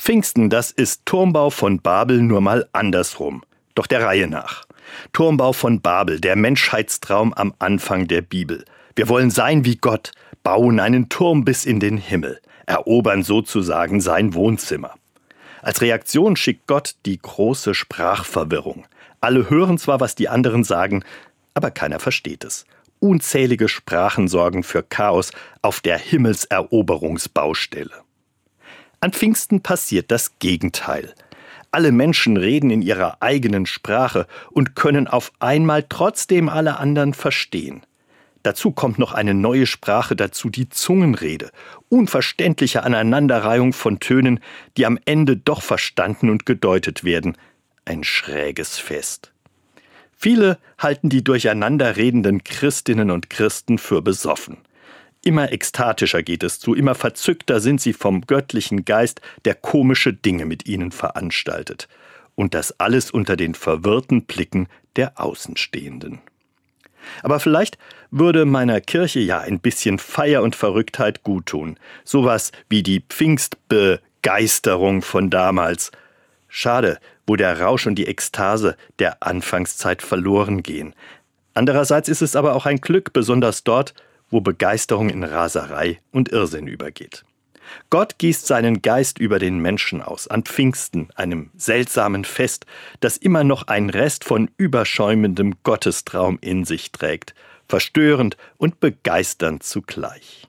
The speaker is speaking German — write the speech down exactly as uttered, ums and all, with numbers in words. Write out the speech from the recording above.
Pfingsten, das ist Turmbau von Babel nur mal andersrum. Doch der Reihe nach. Turmbau von Babel, der Menschheitstraum am Anfang der Bibel. Wir wollen sein wie Gott, bauen einen Turm bis in den Himmel, erobern sozusagen sein Wohnzimmer. Als Reaktion schickt Gott die große Sprachverwirrung. Alle hören zwar, was die anderen sagen, aber keiner versteht es. Unzählige Sprachen sorgen für Chaos auf der Himmelseroberungsbaustelle. An Pfingsten passiert das Gegenteil. Alle Menschen reden in ihrer eigenen Sprache und können auf einmal trotzdem alle anderen verstehen. Dazu kommt noch eine neue Sprache dazu, die Zungenrede. Unverständliche Aneinanderreihung von Tönen, die am Ende doch verstanden und gedeutet werden. Ein schräges Fest. Viele halten die durcheinander redenden Christinnen und Christen für besoffen. Immer ekstatischer geht es zu, immer verzückter sind sie vom göttlichen Geist, der komische Dinge mit ihnen veranstaltet. Und das alles unter den verwirrten Blicken der Außenstehenden. Aber vielleicht würde meiner Kirche ja ein bisschen Feier und Verrücktheit guttun. Sowas wie die Pfingstbegeisterung von damals. Schade, wo der Rausch und die Ekstase der Anfangszeit verloren gehen. Andererseits ist es aber auch ein Glück, besonders dort, wo Begeisterung in Raserei und Irrsinn übergeht. Gott gießt seinen Geist über den Menschen aus, an Pfingsten, einem seltsamen Fest, das immer noch einen Rest von überschäumendem Gottestraum in sich trägt, verstörend und begeisternd zugleich.